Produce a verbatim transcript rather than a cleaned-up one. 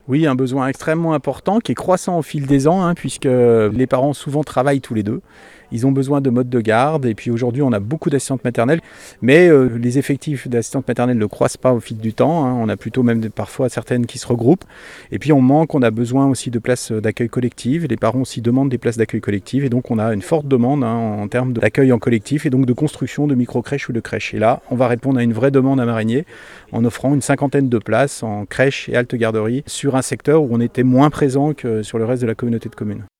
Oui, un besoin extrêmement important qui est croissant au fil des ans, hein, puisque les parents souvent travaillent tous les deux. Ils ont besoin de modes de garde et puis aujourd'hui on a beaucoup d'assistantes maternelles, mais euh, les effectifs d'assistantes maternelles ne croissent pas au fil du temps, hein. On a plutôt même parfois certaines qui se regroupent. Et puis on manque, on a besoin aussi de places d'accueil collectif. Les parents aussi demandent des places d'accueil collectif et donc on a une forte demande, hein, en termes d'accueil en collectif et donc de construction de micro-crèches ou de crèches. Et là, on va répondre à une vraie demande à Marigné en offrant une cinquantaine de places en crèche et halte garderie sur un secteur où on était moins présent que sur le reste de la communauté de communes.